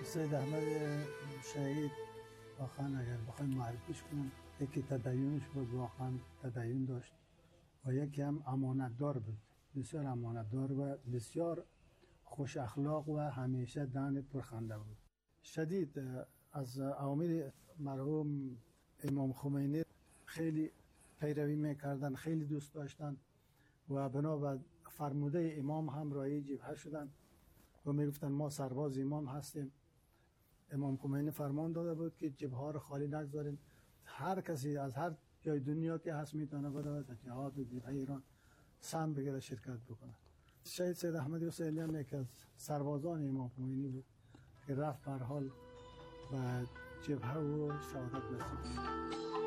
سید احمد شهید واقعا اگر بخوایم معرفیش کنم، یکی تدینش بود، واقعا تدین داشت و یکی هم امانتدار بود، بسیار امانتدار و بسیار خوش اخلاق و همیشه دهن پرخنده بود. شدید از اوامر مرحوم امام خمینی خیلی پیروی میکردن، خیلی دوست داشتن و بنا به فرموده امام هم رای جبهه شدن و میگفتن ما سرباز امام هستیم. امام خمینی فرمان داده بود که جبهه ها رو خالی نگذارین، هر کسی از هر جای دنیا که هست میتونه بره در جهاد و جبهه ایران سهم بگیره، شرکت بکنه. شهید سید احمد حسینی یکی از سربازان امام خمینی بود که رفت به هر حال و جبهه و شهادت نصیب شد.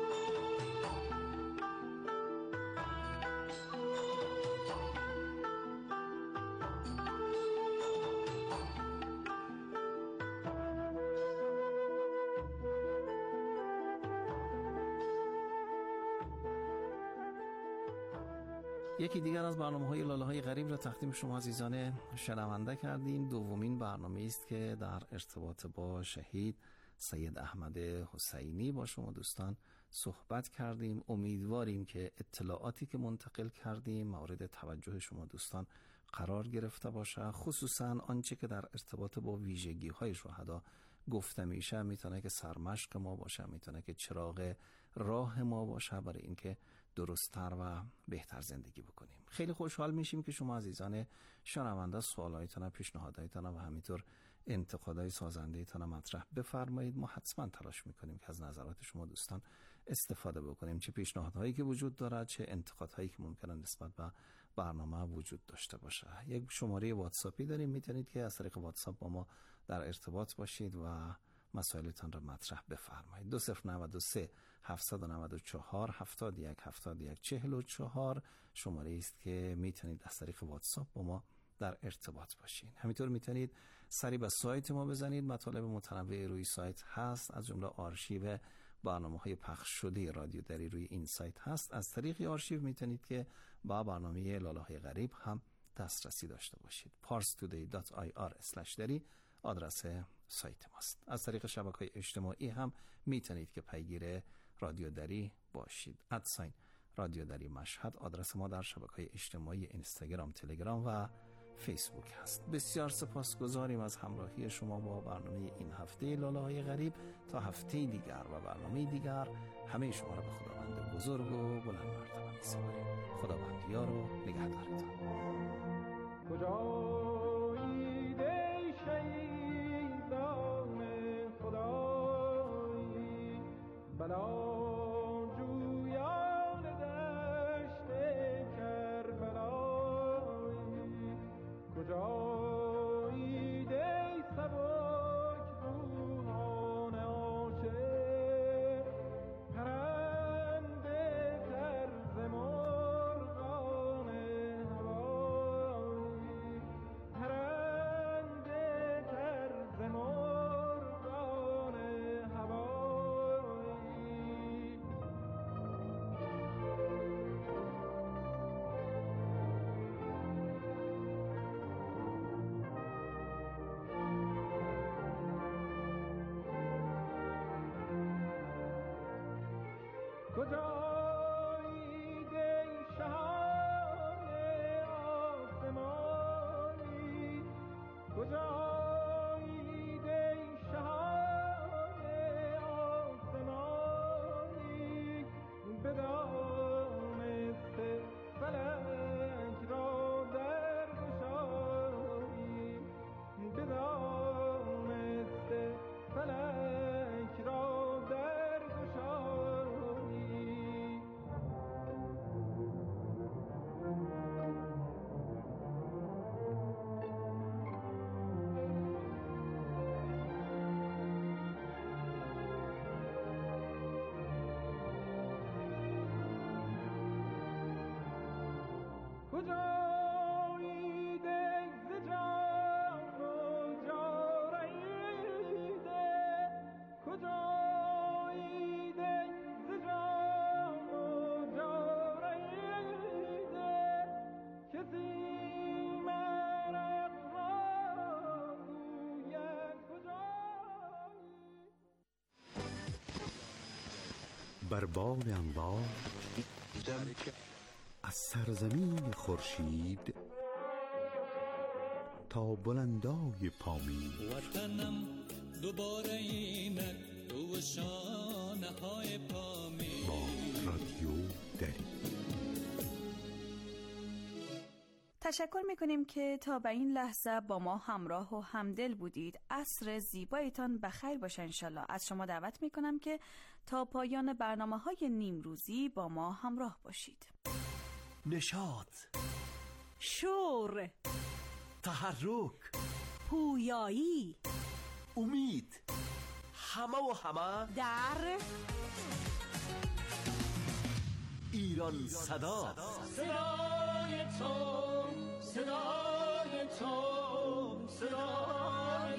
یکی دیگر از برنامه‌های لاله‌های غریب را تقدیم شما عزیزان شنونده کردیم. دومین برنامه است که در ارتباط با شهید سید احمد حسینی با شما دوستان صحبت کردیم. امیدواریم که اطلاعاتی که منتقل کردیم مورد توجه شما دوستان قرار گرفته باشه، خصوصا آنچه که در ارتباط با ویژگی‌های شهدا گفته میشه میتونه که سرمشق ما باشه، میتونه که چراغ راه ما باشه برای اینکه درست‌تر و بهتر زندگی بکنیم. خیلی خوشحال میشیم که شما عزیزان شنونده سوالایتان، پیشنهاداتتان و همینطور انتقادهای سازنده‌تان مطرح بفرمایید. ما حتما تلاش میکنیم که از نظرات شما دوستان استفاده بکنیم، چه پیشنهادهایی که وجود دارد چه انتقادهایی که ممکنه نسبت به برنامه وجود داشته باشه. یک شماره واتساپی داریم، میتونید که از طریق واتساپ با ما در ارتباط باشید و مسائلتان را مطرح بفرمایید. 2093 794 71 71 44 شماره است که میتونید از طریق واتساپ با ما در ارتباط باشین. همینطور میتونید سری به سایت ما بزنید، مطالب متنوع روی سایت هست، از جمله آرشیو برنامه‌های پخش شده رادیو دری روی این سایت هست. از طریق آرشیو میتونید که با برنامه لاله‌های غریب هم دسترسی داشته باشید. parstoday.ir/dari آدرس سایت ماست. از طریق شبکه‌های اجتماعی هم میتونید که پیگیر رادیو دری باشید. رادیو دری مشهد آدرس ما در شبکه‌های اجتماعی اینستاگرام، تلگرام و فیسبوک هست. بسیار سپاسگزاریم از همراهی شما با برنامه این هفته لاله‌های غریب. تا هفته دیگر و برنامه دیگر همه شما را به خداوند بزرگ و بلند مرتبه می‌سپاریم. خداوند یار و نگهدارتان. کجایی دی شهیدان خدایی، بلا جویان دشت کربلایی، کجایی دی سبک روحان عاشق، پرنده طرز مرغان هوایی، پرنده طرز مرغان هوایی. کجایی دی شهان آسمانی، کجایی دی شهان آسمانی، بدانسته فلک را در گشایی، بدانسته فلک را در گشایی. کجایی دی ز جان و جان رهیده، کجایی دی ز جان و جان رهیده، کسی مرق را گوید کجا بر باد انوار از سرزمین خورشید تا بلندای پامید. وطنم دوباره اینک رو شانه های پامید. با رادیو دری تشکر میکنیم که تا به این لحظه با ما همراه و همدل بودید. عصر زیبایتان بخیر باشه انشالله. از شما دعوت میکنم که تا پایان برنامه‌های نیمروزی با ما همراه باشید. نشاط، شور، تحرک، پویایی، امید، همه و همه در ایران صدا. صدای تو، صدای تو، صدای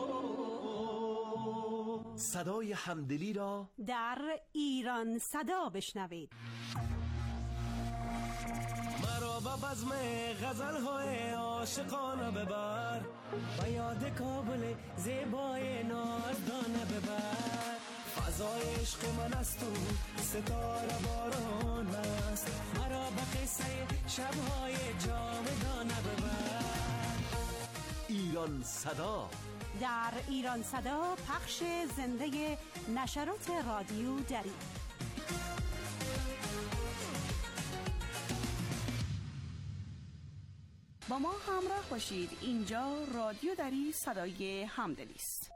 تو، صدای همدلی را در ایران صدا بشنوید. مرا به بزم غزل‌های عاشقانه ببر، به یاد کابل زیبای نازدانه ببر. فضای عشق من است و ستاره باران است، مرا به قصه شب‌های جاودانه ببر. ایران صدا در ایران صدا پخش زنده نشرات رادیو دری. با ما همراه باشید. اینجا رادیو دری، صدای همدلی است.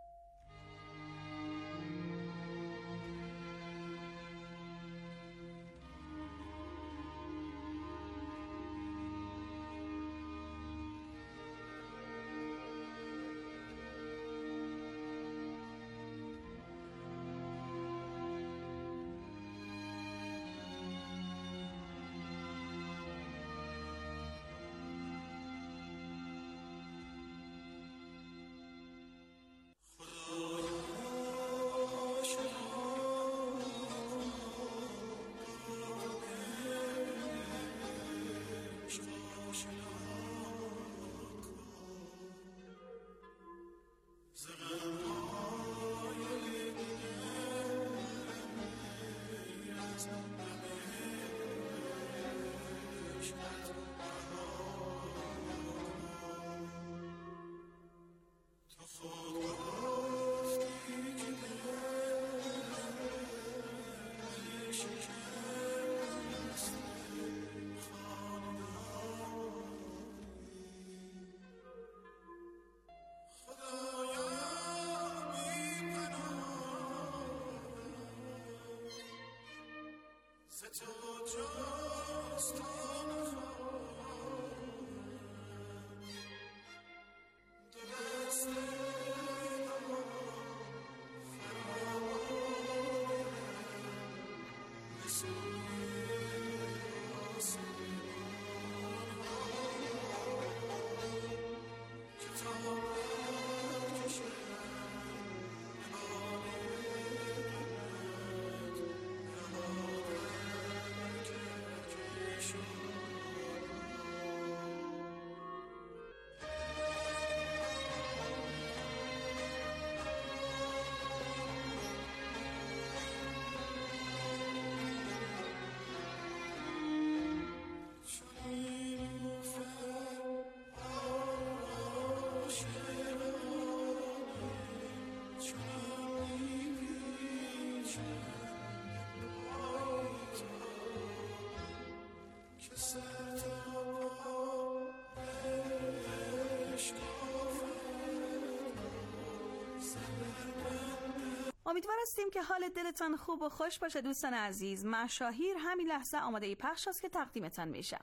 امیدوار هستیم که حال دلتان خوب و خوش باشه دوستان عزیز. مشاهیر همین لحظه آماده پخش است که تقدیمتان میشه.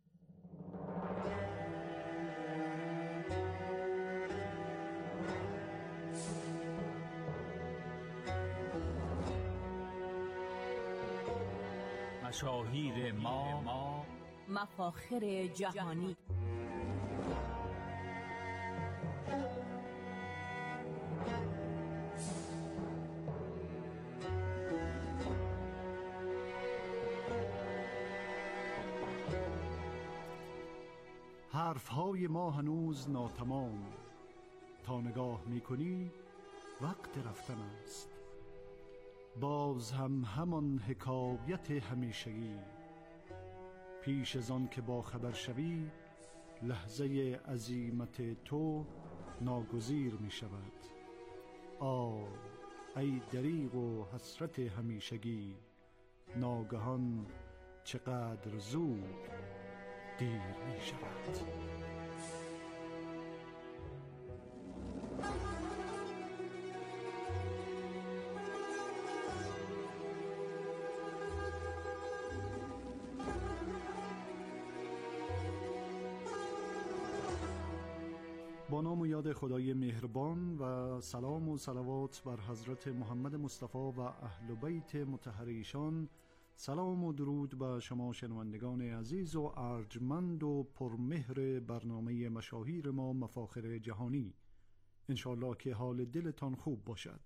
مشاهیر ما، مفاخر جهانی. حرفهای ما هنوز ناتمام، تا نگاه میکنی وقت رفتن است. باز هم همان حکایت همیشگی، پیش از آن که با خبر شوی لحظه عزیمت تو ناگزیر می شود. ای دریغ و حسرت همیشگی، ناگهان چقدر زود دیر می شود. با نام و یاد خدای مهربان و سلام و صلوات بر حضرت محمد مصطفی و اهل بیت مطهر ایشان. سلام و درود به شما شنوندگان عزیز و ارجمند و پرمهر برنامه مشاهیر ما مفاخر جهانی. انشالله که حال دلتان خوب باشد.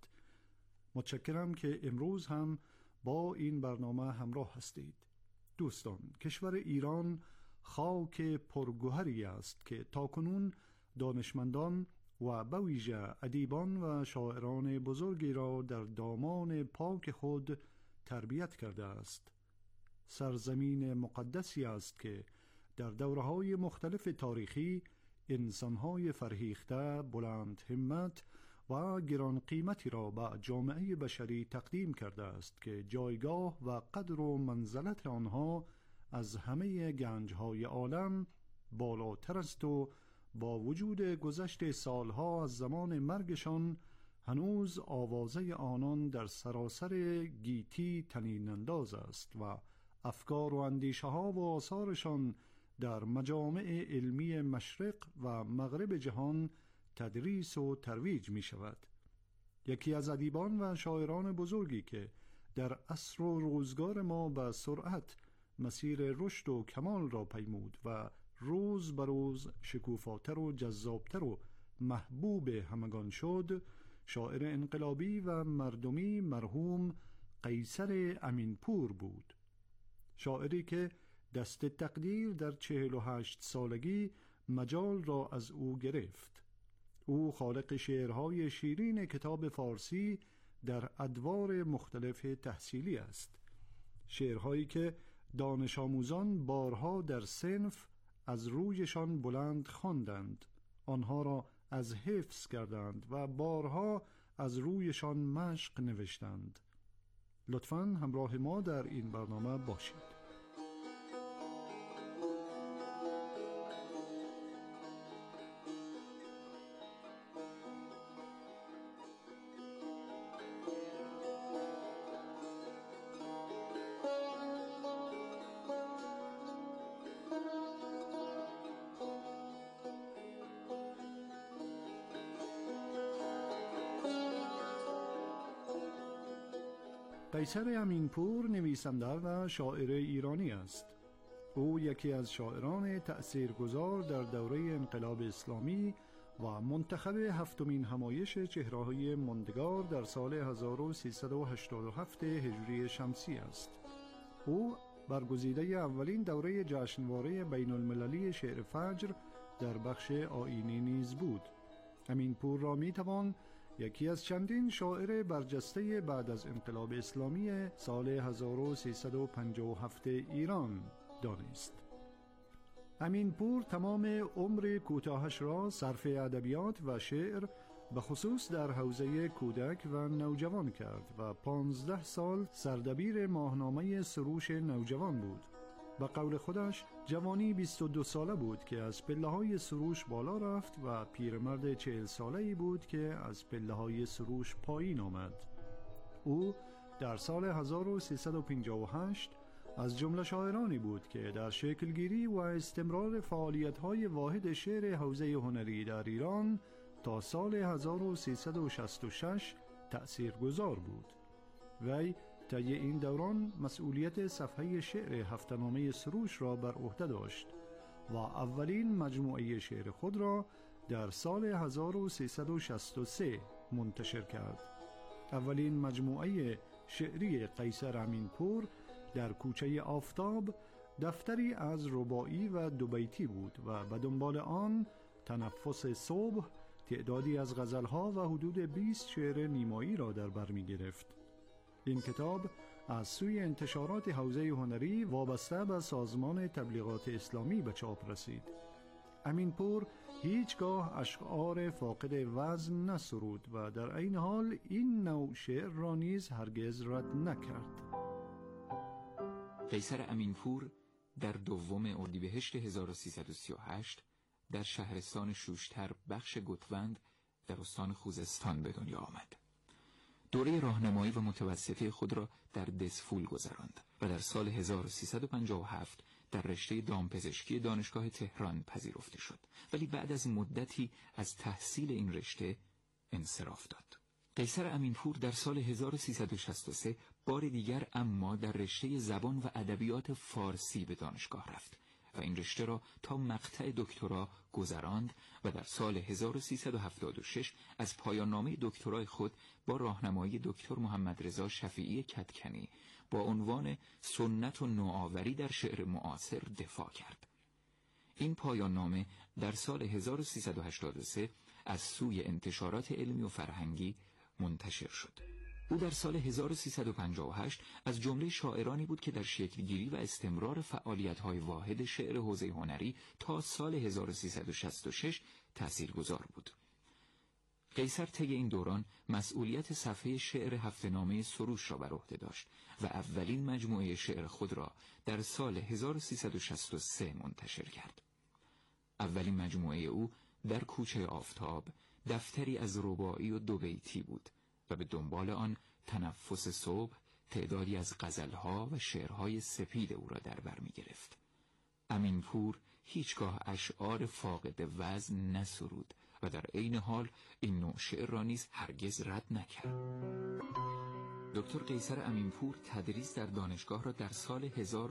متشکرم که امروز هم با این برنامه همراه هستید. دوستان، کشور ایران خاک پرگوهری است که تاکنون دانشمندان و به ویژه ادیبان و شاعران بزرگی را در دامان پاک خود تربیت کرده است. سرزمین مقدسی است که در دوره‌های مختلف تاریخی انسان‌های فرهیخته، بلند همت و گران قیمتی را به جامعه بشری تقدیم کرده است که جایگاه و قدر و منزلت آنها از همه گنج‌های عالم بالاتر است و با وجود گذشت سالها از زمان مرگشان هنوز آوازه آنان در سراسر گیتی طنین انداز است و افکار و اندیشه ها و آثارشان در مجامع علمی مشرق و مغرب جهان تدریس و ترویج می شود. یکی از ادیبان و شاعران بزرگی که در عصر و روزگار ما به سرعت مسیر رشد و کمال را پیمود و روز به روز شکوفاتر و جذابتر و محبوب همگان شد، شاعر انقلابی و مردمی مرحوم قیصر امینپور بود. شاعری که دست تقدیر در 48 سالگی مجال را از او گرفت. او خالق شعرهای شیرین کتاب فارسی در ادوار مختلف تحصیلی است. شعرهایی که دانش آموزان بارها در صنف از رویشان بلند خواندند، آنها را از حفظ کردند و بارها از رویشان مشق نوشتند. لطفاً همراه ما در این برنامه باشید. قیصر امینپور نویسنده و شاعر ایرانی است. او یکی از شاعران تأثیرگذار در دوره انقلاب اسلامی و منتخب هفتمین همایش چهره‌های ماندگار در سال 1387 هجری شمسی است. او برگزیده اولین دوره جشنواره بین المللی شعر فجر در بخش آیینی نیز بود. امینپور را میتوان یکی از چندین شاعر برجسته بعد از انقلاب اسلامی سال 1357 ایران دانست. امینپور تمام عمر کوتاهش را صرف ادبیات و شعر به خصوص در حوزه کودک و نوجوان کرد و 15 سال سردبیر ماهنامه سروش نوجوان بود. به قول خودش جوانی 22 ساله بود که از پله‌های سروش بالا رفت و پیرمرد 40 ساله‌ای بود که از پله‌های سروش پایین آمد. او در سال 1358 از جمله شاعرانی بود که در شکلگیری و استمرار فعالیت‌های واحد شعر حوزه هنری در ایران تا سال 1366 تأثیرگذار بود. وی طی این دوران مسئولیت صفحه شعر هفته‌نامه سروش را بر عهده داشت و اولین مجموعه شعر خود را در سال 1363 منتشر کرد. اولین مجموعه شعری قیصر امینپور در کوچه آفتاب دفتری از رباعی و دوبیتی بود و به دنبال آن تنفس صبح تعدادی از غزلها و حدود 20 شعر نیمایی را در بر می گرفت. این کتاب از سوی انتشارات حوزه هنری وابسته به سازمان تبلیغات اسلامی به چاپ رسید. امینپور هیچگاه اشعار فاقد وزن نسرود و در این حال این نوع شعر را نیز هرگز رد نکرد. قیصر امینپور در 2 اردیبهشت 1338 در شهرستان شوشتر بخش گوتوند در استان خوزستان به دنیا آمد. دوره راهنمایی و متوسطه خود را در دسفول گذراند و در سال 1357 در رشته دامپزشکی دانشگاه تهران پذیرفته شد، ولی بعد از مدتی از تحصیل این رشته انصراف داد. قیصر امینپور در سال 1363 بار دیگر اما در رشته زبان و ادبیات فارسی به دانشگاه رفت و این رشته را تا مقطع دکترا گذراند و در سال 1376 از پایان نامه دکترای خود با راهنمایی دکتر محمد رضا شفیعی کدکنی با عنوان سنت و نوآوری در شعر معاصر دفاع کرد. این پایان نامه در سال 1383 از سوی انتشارات علمی و فرهنگی منتشر شد. او در سال 1358 از جمله شاعرانی بود که در شکلگیری و استمرار فعالیت‌های واحد شعر حوزه هنری تا سال 1366 تاثیرگذار بود. قیصر طی این دوران مسئولیت صفحه شعر هفته‌نامه سروش را بر عهده داشت و اولین مجموعه شعر خود را در سال 1363 منتشر کرد. اولین مجموعه او در کوچه آفتاب دفتری از رباعی و 2 بیتی بود و به دنبال آن تنفس صبح تعدادی از غزلها و شعرهای سپید او را در بر می گرفت. امینپور هیچگاه اشعار فاقد وزن نسرود و در عین حال این نوع شعر را نیز هرگز رد نکرد. دکتر قیصر امینپور تدریس در دانشگاه را در سال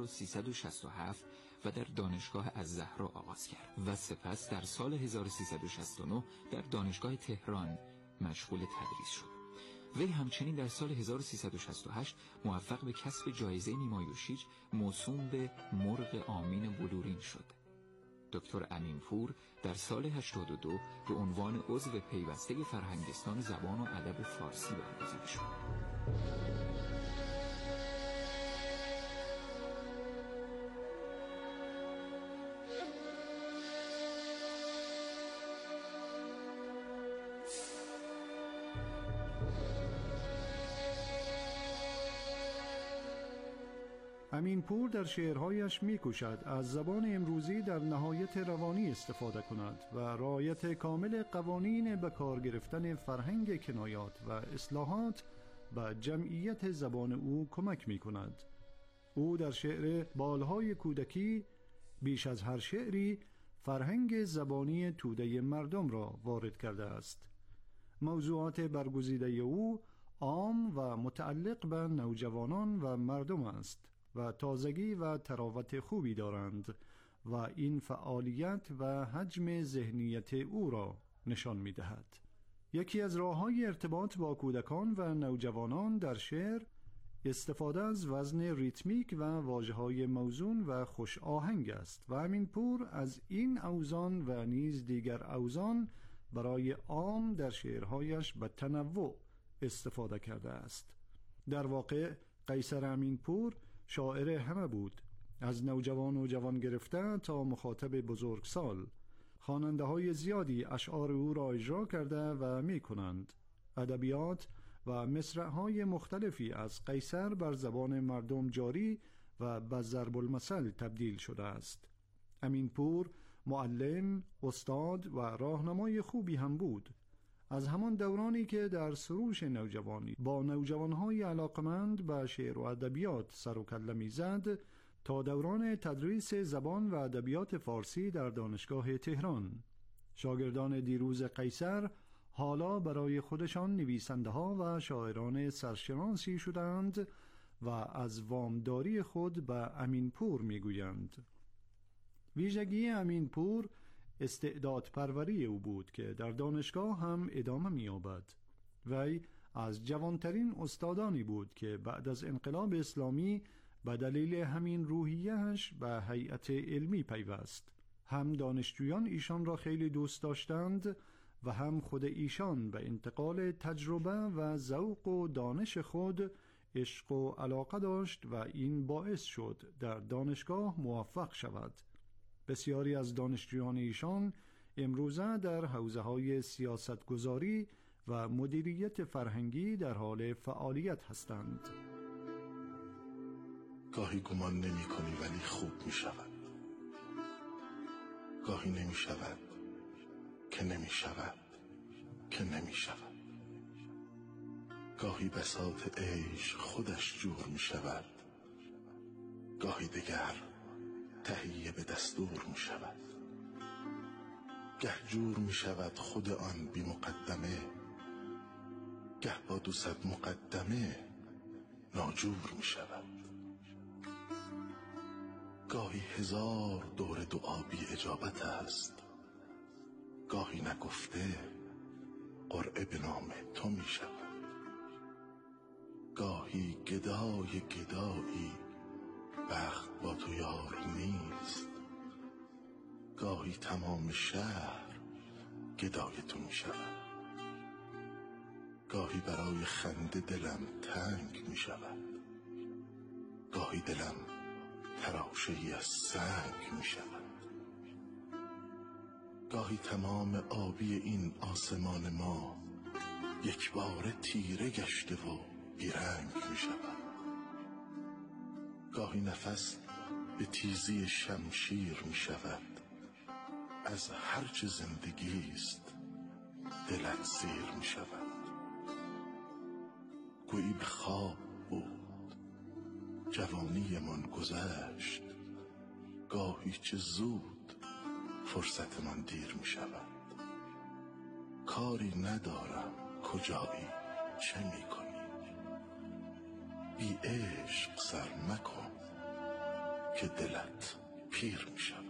1367 و در دانشگاه الزهرا آغاز کرد و سپس در سال 1369 در دانشگاه تهران مشغول تدریس شد. وی همچنین در سال 1368 موفق به کسب جایزه نیمایوشیج موسوم به مرغ آمین بلورین شد. دکتر امینپور در سال 82 به عنوان عضو پیوسته فرهنگستان زبان و ادب فارسی برگزیده شد. امینپور در شعرهایش می‌کوشد از زبان امروزی در نهایت روانی استفاده کند و رعایت کامل قوانین به کار گرفتن فرهنگ کنایات و اصلاحات به جمعیت زبان او کمک می‌کند. او در شعر بالهای کودکی بیش از هر شعری فرهنگ زبانی توده مردم را وارد کرده است. موضوعات برگزیده او عام و متعلق به نوجوانان و مردم است و تازگی و تراوت خوبی دارند و این فعالیت و حجم ذهنیت او را نشان می دهد. یکی از راه‌های ارتباط با کودکان و نوجوانان در شعر استفاده از وزن ریتمیک و واژه‌های موزون و خوش آهنگ است و امینپور از این اوزان و نیز دیگر اوزان برای عام در شعرهایش به تنوع استفاده کرده است. در واقع قیصر امینپور شاعر همه بود، از نوجوان و جوان گرفته تا مخاطب بزرگسال. خواننده های زیادی اشعار او را اجرا کرده و می کنند. ادبیات و مصرع های مختلفی از قیصر بر زبان مردم جاری و به ضرب المثل تبدیل شده است. امینپور معلم، استاد و راهنمای خوبی هم بود. از همان دورانی که در سروش نوجوانی با نوجوانهای علاقمند به شعر و ادبیات سر و کله می‌زد تا دوران تدریس زبان و ادبیات فارسی در دانشگاه تهران. شاگردان دیروز قیصر حالا برای خودشان نویسنده ها و شاعران سرشناسی شدند و از وامداری خود به امینپور میگویند. ویژگی امینپور استعداد پروری او بود که در دانشگاه هم ادامه می‌یابد. وی از جوانترین استادانی بود که بعد از انقلاب اسلامی به دلیل همین روحیه‌اش به هیئت علمی پیوست. هم دانشجویان ایشان را خیلی دوست داشتند و هم خود ایشان به انتقال تجربه و ذوق و دانش خود عشق و علاقه داشت و این باعث شد در دانشگاه موفق شود. بسیاری از دانشجویان ایشان امروزه در حوزه‌های سیاستگذاری و مدیریت فرهنگی در حال فعالیت هستند. گاهی گمان نمی کنی ولی خوب می شود. گاهی نمی شود که نمی شود که نمی شود. گاهی بساط عیش خودش جور می شود، گاهی دیگر تهیه به دستور می شود. گه جور می شود خود آن بی مقدمه، گه با 200 مقدمه ناجور می شود. گاهی 1000 دور دعا بی اجابت است، گاهی نگفته قرعه به نام تو می شود. گاهی گدای گدایی بخت با تو یار نیست، گاهی تمام شهر گدای تو می شود. گاهی برای خنده دلم تنگ می شود، گاهی دلم تراشه‌ای از سنگ می شود. گاهی تمام آبی این آسمان ما یک بار تیره گشته و بیرنگ می شود. گاهی نفس به تیزی شمشیر می شود، از هرچه زندگی است دلت سیر می شود. گویی به خواب بود جوانی من گذشت، گاهی چه زود فرصت من دیر می شود. کاری ندارم کجایی چه می کنی، بی عشق سر مکن که دلت پیر می شود.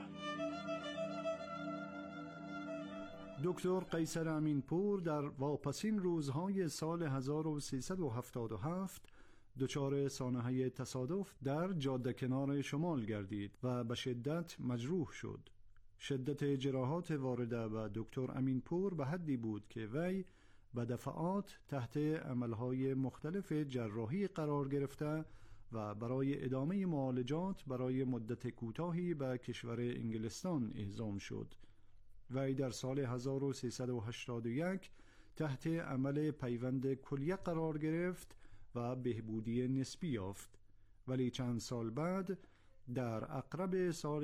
دکتر قیصر امینپور در واپسین روزهای سال 1377 دچار سانحه تصادف در جاده کنار شمال گردید و به شدت مجروح شد. شدت جراحات وارده به دکتر امینپور به حدی بود که وی به دفعات تحت عملهای مختلف جراحی قرار گرفته و برای ادامه معالجات برای مدت کوتاهی به کشور انگلستان اعزام شد. وی در سال 1381 تحت عمل پیوند کلیه قرار گرفت و بهبودی نسبی یافت، ولی چند سال بعد در عقرب سال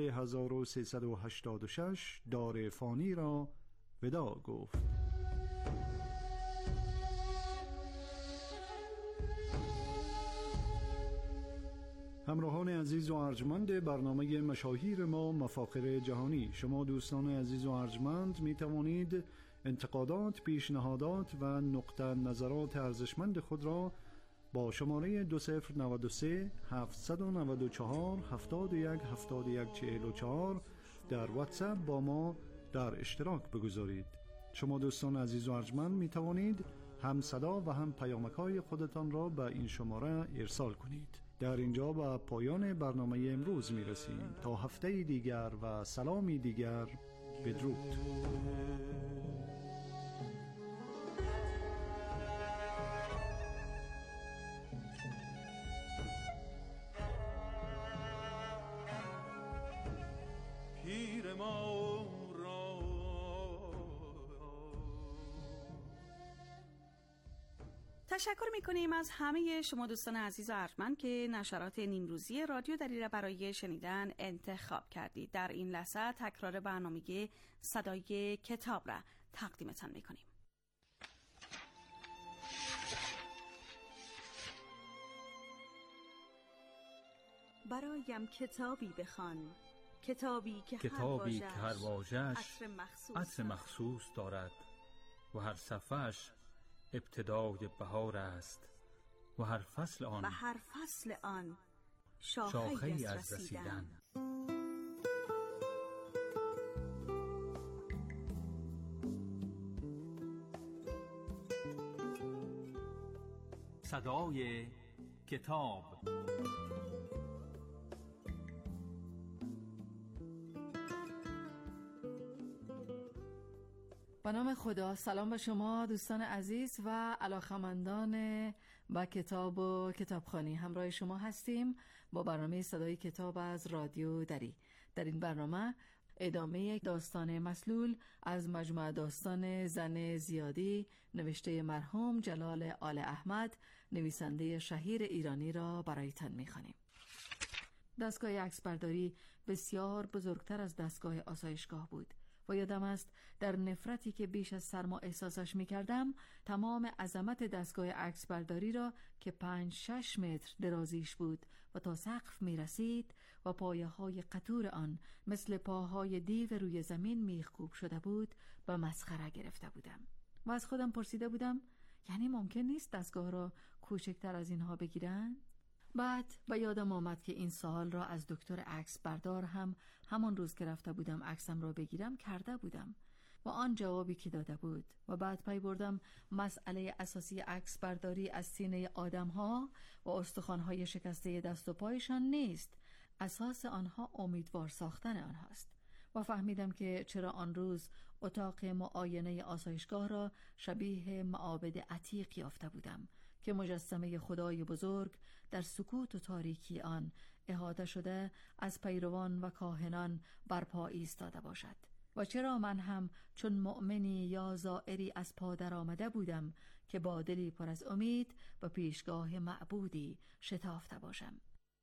1386 دار فانی را وداع گفت. همراهان عزیز و ارجمند برنامه مشاهیر ما مفاخر جهانی، شما دوستان عزیز و ارجمند می توانید انتقادات، پیشنهادات و نقطه نظرات ارزشمند خود را با شماره 2093 794 71 71 44 در واتساپ با ما در اشتراک بگذارید. شما دوستان عزیز و ارجمند می توانید هم صدا و هم پیامک‌های خودتان را به این شماره ارسال کنید. در اینجا به پایان برنامه امروز می رسیم. تا هفته دیگر و سلامی دیگر، بدرود. پیر ما را تشکر میکنیم از همه شما دوستان عزیز و ارجمند که نشرات نیمروزی رادیو دری را برای شنیدن انتخاب کردید. در این لحظه تکرار برنامه صدای کتاب را تقدیمتان میکنیم. برایم کتابی بخوان، کتابی که هر واژه‌اش عطر مخصوص دارد و هر صفحه‌اش ابتدای بهار است و هر فصل آن شاخه‌ای از رسیدن. صدای کتاب. به نام خدا. سلام به شما دوستان عزیز و علاقه‌مندان به کتاب و کتابخوانی. همراه شما هستیم با برنامه صدای کتاب از رادیو دری. در این برنامه ادامه داستان مسلول از مجموعه داستان زن زیادی نوشته مرحوم جلال آل احمد، نویسنده شهیر ایرانی را برایتان می‌خوانیم. دستگاه عکسبرداری بسیار بزرگتر از دستگاه آسایشگاه بود و یادم است در نفرتی که بیش از سرما احساسش می کردم تمام عظمت دستگاه عکسبرداری را که 5-6 متر درازیش بود و تا سقف می رسید و پایه های قطور آن مثل پاهای دیو روی زمین میخکوب شده بود به مسخره گرفته بودم و از خودم پرسیده بودم یعنی ممکن نیست دستگاه را کوچکتر از اینها بگیرن؟ بعد به یادم آمد که این سوال را از دکتر عکس بردار هم همان روز که رفته بودم عکسم را بگیرم کرده بودم و آن جوابی که داده بود و بعد پی بردم مسئله اساسی عکس برداری از سینه آدم ها و استخوان های شکسته دست و پایشان نیست، اساس آنها امیدوار ساختن آنهاست و فهمیدم که چرا آن روز اتاق معاینه آسایشگاه را شبیه معابد عتیق یافته بودم که مجسمه خدای بزرگ در سکوت و تاریکی آن احاطه شده از پیروان و کاهنان برپا ایستاده باشد و چرا من هم چون مؤمنی یا زائری از پا در آمده بودم که با دلی پر از امید به پیشگاه معبودی شتافته باشم.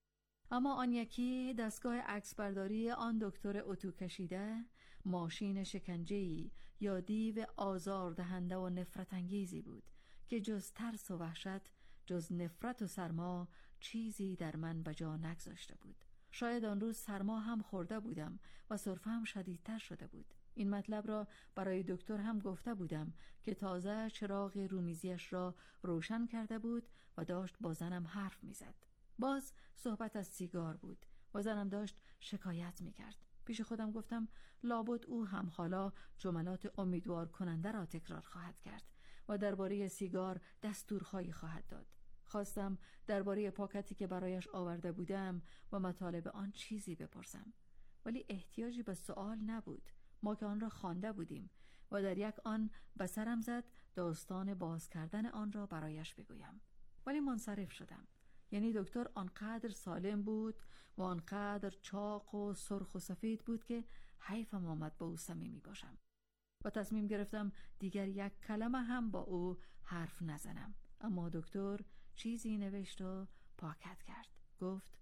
اما آن یکی دستگاه عکسبرداری آن دکتر اتو کشیده، ماشین شکنجه‌ای یا دیو آزار دهنده و نفرت انگیزی بود که جز ترس و وحشت، جز نفرت و سرما چیزی در من به جا نگذاشته بود. شاید آن روز سرما هم خورده بودم و سرفه هم شدیدتر شده بود. این مطلب را برای دکتر هم گفته بودم که تازه چراغ رومیزیش را روشن کرده بود و داشت با زنم حرف میزد. باز صحبت از سیگار بود و زنم داشت شکایت میکرد. پیش خودم گفتم لابد او هم حالا جملات امیدوار کننده را تکرار خواهد کرد و درباره سیگار دستورخواهی خواهد داد. خواستم درباره پاکتی که برایش آورده بودم و مطالب آن چیزی بپرسم، ولی احتیاجی به سؤال نبود، ما که آن را خوانده بودیم و در یک آن به سرم زد داستان باز کردن آن را برایش بگویم. ولی منصرف شدم. یعنی دکتر آنقدر سالم بود و آنقدر چاق و سرخ و سفید بود که حیفم آمد با او صمیمی باشم و تصمیم گرفتم دیگر یک کلمه هم با او حرف نزنم. اما دکتر چیزی نوشت و پاکت کرد. گفت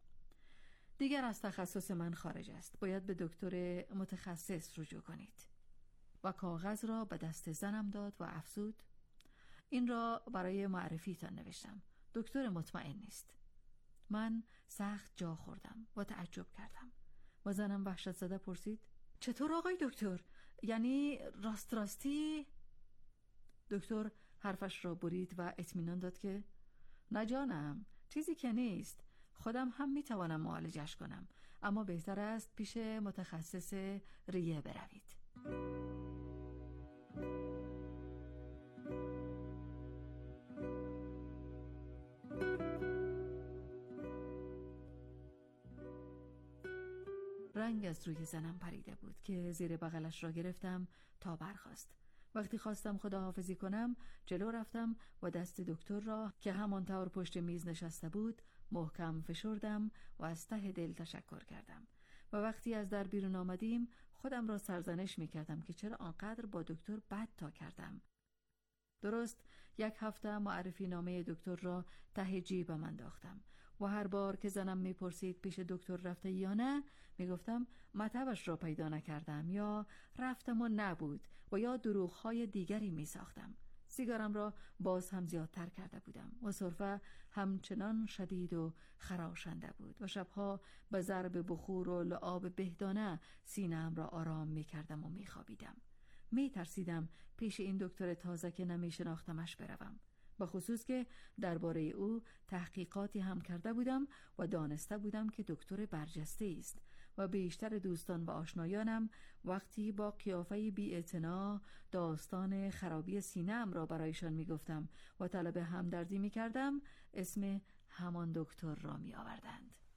دیگر از تخصص من خارج است، باید به دکتر متخصص رجوع کنید و کاغذ را به دست زنم داد و افزود این را برای معرفیتان نوشتم، دکتر مطمئن نیست. من سخت جا خوردم و تعجب کردم و زنم وحشت زده پرسید چطور آقای دکتر؟ یعنی راستی؟ دکتر حرفش را برید و اطمینان داد که نه جانم، چیزی که نیست، خودم هم میتوانم معالجش کنم، اما بهتر است پیش متخصص ریه بروید. رنگ از روی زنم پریده بود که زیر بغلش را گرفتم تا برخاست. وقتی خواستم خداحافظی کنم جلو رفتم و دست دکتر را که همانطور پشت میز نشسته بود محکم فشردم و از ته دل تشکر کردم و وقتی از در بیرون آمدیم خودم را سرزنش می کردم که چرا آنقدر با دکتر بد تا کردم. درست 1 هفته معرفی نامه دکتر را ته جیبم انداختم و هر بار که زنم میپرسید پیش دکتر رفته یا نه میگفتم مطبش را پیدا نکردم یا رفتم و نبود و یا دروغ‌های دیگری میساختم. سیگارم را باز هم زیادتر کرده بودم و سرفه همچنان شدید و خراشنده بود و شبها به ضرب بخور و لعاب بهدانه سینه‌ام را آرام میکردم و میخوابیدم. میترسیدم پیش این دکتر تازه که نمیشناختمش بروم، به خصوص که درباره او تحقیقاتی هم کرده بودم و دانسته بودم که دکتر برجسته است و بیشتر دوستان و آشنایانم وقتی با قیافه بی‌اعتنا داستان خرابی سینه‌ام را برایشان میگفتم و طلب همدردی میکردم اسم همان دکتر را میآوردند.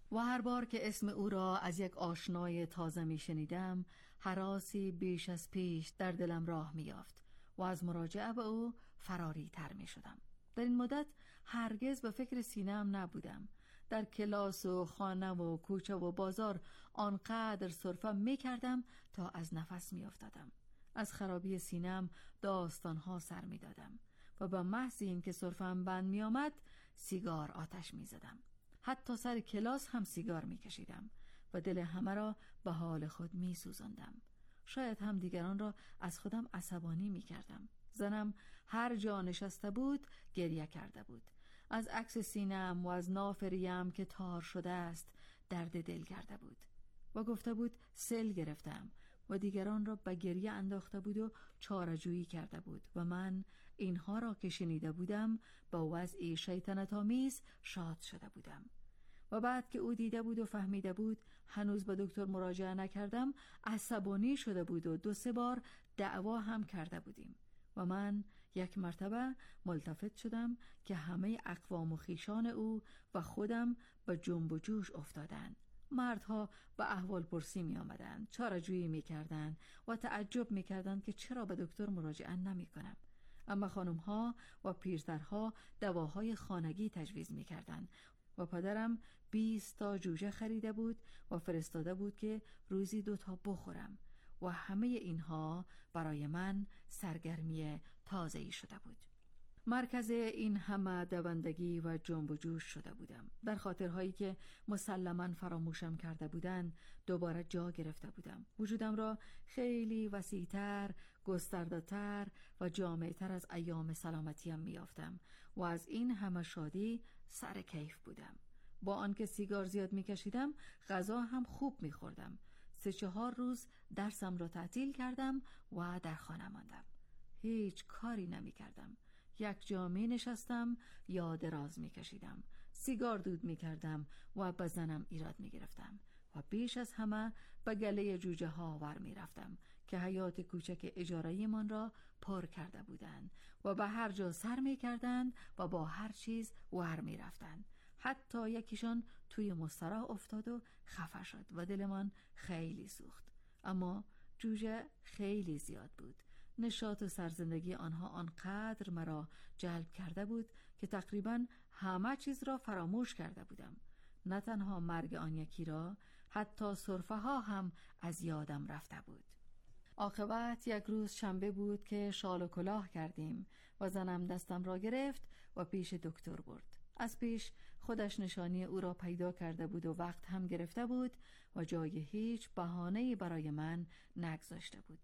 و هر بار که اسم او را از یک آشنای تازه می شنیدم، هراسی بیش از پیش در دلم راه می یافت و از مراجعه به او فراری تر می شدم. در این مدت هرگز به فکر سینه‌ام نبودم. در کلاس و خانه و کوچه و بازار آنقدر سرفه می کردم تا از نفس می افتادم. از خرابی سینه‌ام داستانها سر می دادم و به محض این که سرفه‌ام بند می آمد سیگار آتش می زدم. حتی سر کلاس هم سیگار می کشیدم و دل همه را به حال خود می سوزاندم. شاید هم دیگران را از خودم عصبانی می کردم. زنم هر جا نشسته بود گریه کرده بود. از عکس سینه‌ام و از ناف ریم که تار شده است درد دل کرده بود و گفته بود سل گرفتم و دیگران را به گریه انداخته بود و چاره‌جویی کرده بود و من اینها را که شنیده بودم با وضعی شیطنت‌آمیز شاد شده بودم. و بعد که او دیده بود و فهمیده بود هنوز به دکتر مراجعه نکردم، عصبانی شده بود و 2-3 بار دعوا هم کرده بودیم و من یک مرتبه ملتفت شدم که همه اقوام و خویشان او و خودم به جنب و جوش افتادند. مردها به احوال پرسی می آمدند، چاره‌جویی می کردند و تعجب می کردند که چرا به دکتر مراجعه نمی کنم. اما خانمها و پیرترها دواهای خانگی تجویز می کردند و پدرم 20 تا جوجه خریده بود و فرستاده بود که روزی 2 تا بخورم و همه اینها برای من سرگرمی تازه‌ای شده بود. مرکز این همه دوندگی و جنب و جوش شده بودم. در خاطرهایی که مسلماً فراموشم کرده بودند دوباره جا گرفته بودم. وجودم را خیلی وسیع‌تر، گسترده‌تر و جامع‌تر از ایام سلامتیم می‌یافتم و از این همه شادی سر کیف بودم. با آنکه سیگار زیاد می‌کشیدم، غذا هم خوب می‌خوردم. 3-4 روز درسم را تعطیل کردم و در خانه ماندم. هیچ کاری نمی‌کردم. یک جا می نشستم یا دراز می کشیدم، سیگار دود می کردم و به زنم ایراد می گرفتم و بیش از همه به گله جوجه ها ور می رفتم که حیات کوچک اجاره‌ای من را پر کرده بودند و به هر جا سر می کردند و با هر چیز ور می رفتند. حتی یکیشان توی مستراح افتاد و خفه شد و دل من خیلی سوخت. اما جوجه خیلی زیاد بود. نشاط و سرزندگی آنها آنقدر مرا جلب کرده بود که تقریباً همه چیز را فراموش کرده بودم. نه تنها مرگ آن یکی را، حتی سرفه ها هم از یادم رفته بود. عاقبت یک روز شنبه بود که شال و کلاه کردیم و زنم دستم را گرفت و پیش دکتر برد. از پیش خودش نشانی او را پیدا کرده بود و وقت هم گرفته بود و جای هیچ بهانه‌ای برای من نگذاشته بود.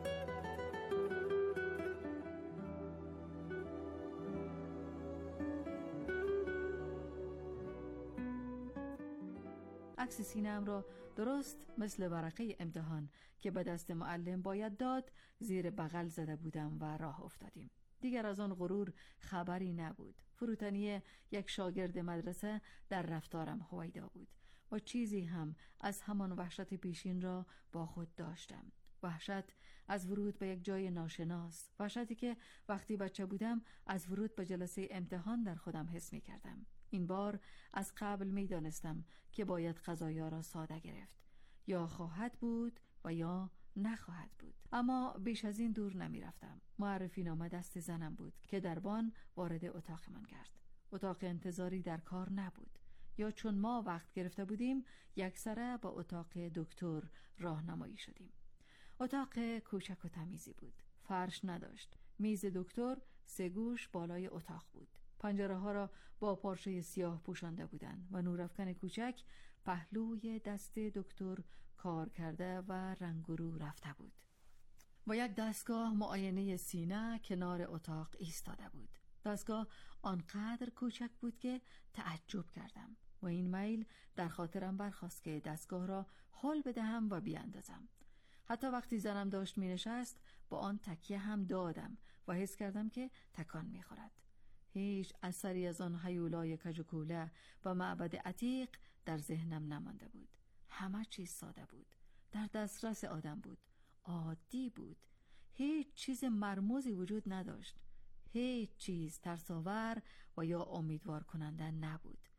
عکس سینه‌ام را درست مثل ورقه امتحان که به دست معلم باید داد زیر بغل زده بودم و راه افتادیم. دیگر از آن غرور خبری نبود. فروتنی یک شاگرد مدرسه در رفتارم هویدا بود و چیزی هم از همان وحشت پیشین را با خود داشتم. وحشت از ورود به یک جای ناشناس، وحشتی که وقتی بچه بودم از ورود به جلسه امتحان در خودم حس می کردم. این بار از قبل می دانستم که باید قضایا را ساده گرفت، یا خواهد بود و یا نخواهد بود. اما بیش از این دور نمی رفتم. معرفی نامه دست زنم بود که دربان وارد اتاق من کرد. اتاق انتظاری در کار نبود، یا چون ما وقت گرفته بودیم یکسره با اتاق دکتر راهنمایی شدیم. اتاق کوچک و تمیزی بود. فرش نداشت. میز دکتر 3 گوش بالای اتاق بود. پنجره ها را با پارچه سیاه پوشانده بودند و نورافکن کوچک پهلوی دست دکتر کار کرده و رنگ و رو رفته بود و یک دستگاه معاینه سینه کنار اتاق ایستاده بود. دستگاه آنقدر کوچک بود که تعجب کردم و این میل در خاطرم برخاست که دستگاه را حل بدهم و بیاندازم. حتی وقتی زنم داشت می نشست با آن تکیه هم دادم و حس کردم که تکان می خورد. هیچ اثری از آن هیولای کج و کوله و معبد عتیق در ذهنم نمانده بود. همه چیز ساده بود، در دسترس آدم بود، عادی بود. هیچ چیز مرموزی وجود نداشت. هیچ چیز ترساور و یا امیدوار کننده نبود.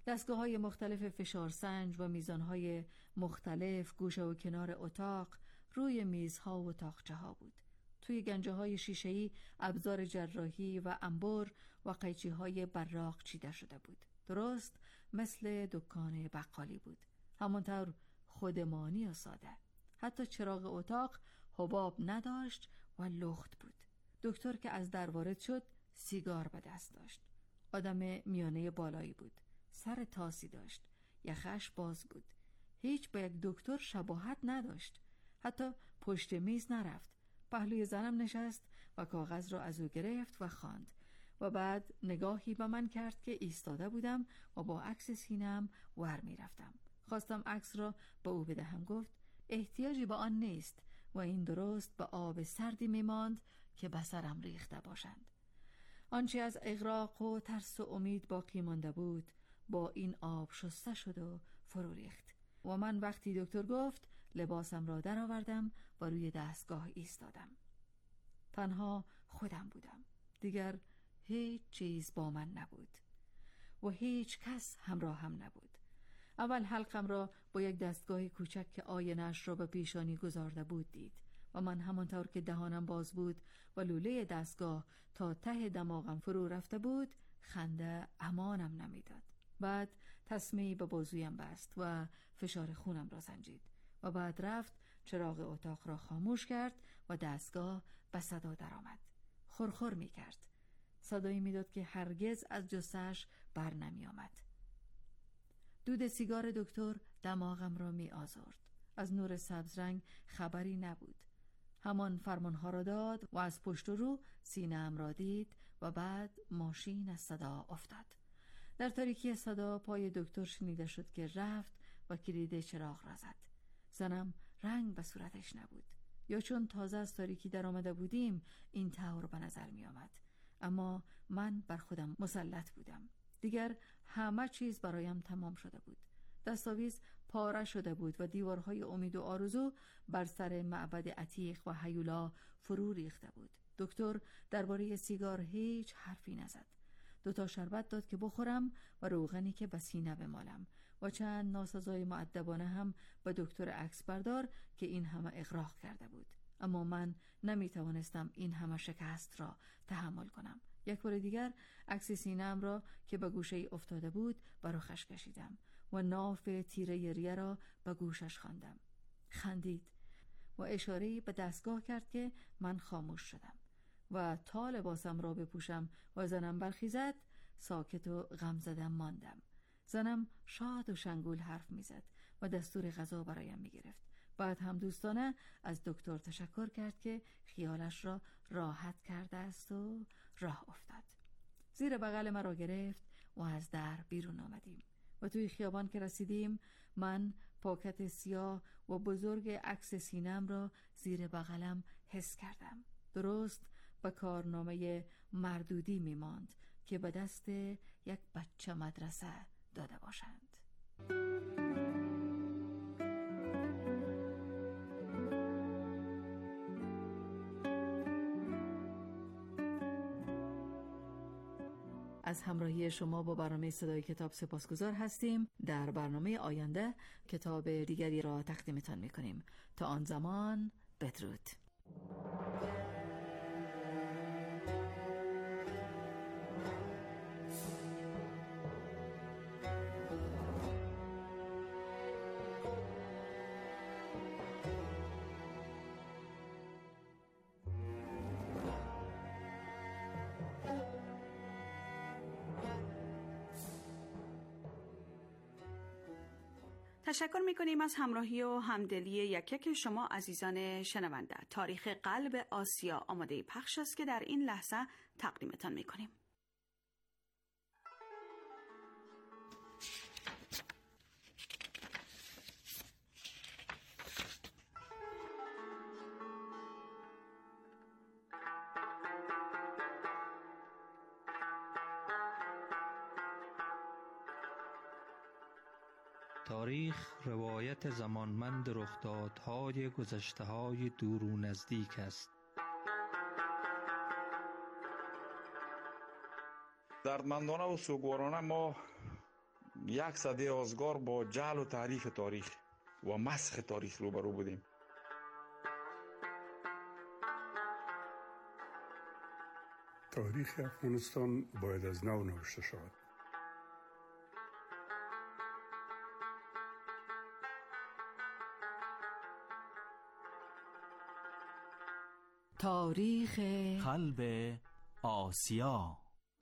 دستگاه‌های مختلف فشارسنج و میزان‌های مختلف گوشه و کنار اتاق روی میزها و تاقچه‌ها بود. توی گنجه‌های شیشه‌ای ابزار جراحی و انبر و قیچی‌های براق چیده شده بود. درست مثل دکان بقالی بود. همانطور خودمانی و ساده. حتی چراغ اتاق حباب نداشت و لخت بود. دکتر که از در وارد شد سیگار به دست داشت. آدم میانه بالایی بود. سر تاسی داشت. یخش باز بود. هیچ با یک دکتر شباهت نداشت. حتی پشت میز نرفت. پهلوی زنم نشست و کاغذ را از او گرفت و خواند و بعد نگاهی به من کرد که ایستاده بودم و با عکس سینم ور می رفتم. خواستم عکس را به او بدهم. گفت احتیاجی به آن نیست و این درست به آب سردی می ماند که به سرم ریخته باشند. آنچه از اغراق و ترس و امید باقی مانده بود با این آب شسته شد و فرو ریخت و من وقتی دکتر گفت لباسم را در آوردم و روی دستگاه ایستادم. تنها خودم بودم. دیگر هیچ چیز با من نبود و هیچ کس همراهم نبود. اول حلقم را با یک دستگاه کوچک که آینه‌اش را به پیشانی گذارده بود دید و من همانطور که دهانم باز بود و لوله دستگاه تا ته دماغم فرو رفته بود خنده امانم نمیداد. بعد تسمه‌ای به بازویم بست و فشار خونم را سنجید و بعد رفت چراغ اتاق را خاموش کرد و دستگاه به صدا درآمد. خورخور می کرد. صدایی می داد که هرگز از جثه‌اش بر نمی آمد. دود سیگار دکتر دماغم را می آزرد. از نور سبز رنگ خبری نبود. همان فرمانها را داد و از پشت و رو سینه‌ام را دید و بعد ماشین از صدا افتاد. در تاریکی صدا پای دکتر شنیده شد که رفت و کلید چراغ را زد. زنم رنگ به صورتش نبود. یا چون تازه از تاریکی در آمده بودیم این طور به نظر می آمد. اما من بر خودم مسلط بودم. دیگر همه چیز برایم تمام شده بود. دستاویز پاره شده بود و دیوارهای امید و آرزو بر سر معبد عتیق و هیولا فرو ریخته بود. دکتر درباره سیگار هیچ حرفی نزد. 2 شربت داد که بخورم و روغنی که به سینه بمالم و چند ناسزای مؤدبانه هم به دکتر عکس بردار که این همه اغراق کرده بود. اما من نمی توانستم این همه شکست را تحمل کنم. یک بار دیگر عکس سینه‌ام را که به گوشه افتاده بود بر رخش کشیدم و ناف تیره ریه را به گوشش خواندم. خندید و اشاره‌ای به دستگاه کرد که من خاموش شدم و تا لباسم را بپوشم و زنم برخیزد ساکت و غم زدم ماندم. زنم شاد و شنگول حرف میزد و دستور غذا برایم میگرفت. بعد هم دوستانه از دکتر تشکر کرد که خیالش را راحت کرده است و راه افتاد. زیر بغل مرا گرفت و از در بیرون آمدیم و توی خیابان که رسیدیم من پاکت سیاه و بزرگ عکس سینم را زیر بغلم حس کردم. درست به کارنامه مردودی می ماند که به دست یک بچه مدرسه داده باشند. از همراهی شما با برنامه صدای کتاب سپاسگزار هستیم. در برنامه آینده کتاب دیگری را تقدیمتان می‌کنیم. تا آن زمان بدرود. تشکر می‌کنیم از همراهی و همدلی یک شما عزیزان شنونده. تاریخ قلب آسیا آماده پخش است که در این لحظه تقدیمتان می‌کنیم. تاریخ روایت زمانمند رخدادهای گذشته‌های دور و نزدیک است. دردمندانه و سوگوارانه ما یک سده آزگار با جعل و تعریف تاریخ و مسخ تاریخ روبرو بودیم. تاریخ افغانستان باید از نو نوشته شود. تاریخ قلب آسیا.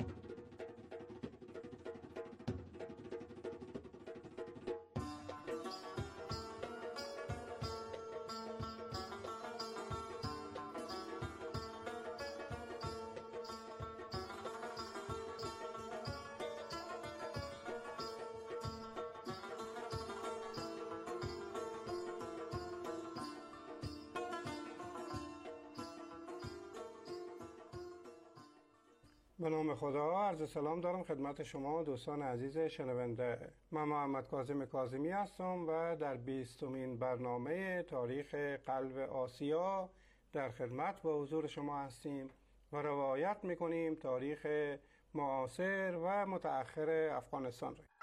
به نام خدا، عرض سلام دارم خدمت شما دوستان عزیز شنونده. من محمد کاظم کاظمی هستم و در 20مین برنامه تاریخ قلب آسیا در خدمت با حضور شما هستیم و روایت میکنیم تاریخ معاصر و متأخر افغانستان را.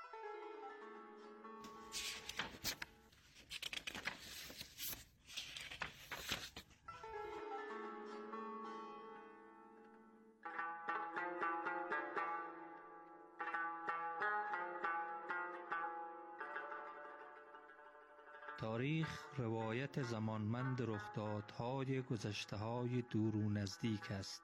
تاریخ روایت زمانمند رخدادهای گذشته‌های دور و نزدیک است.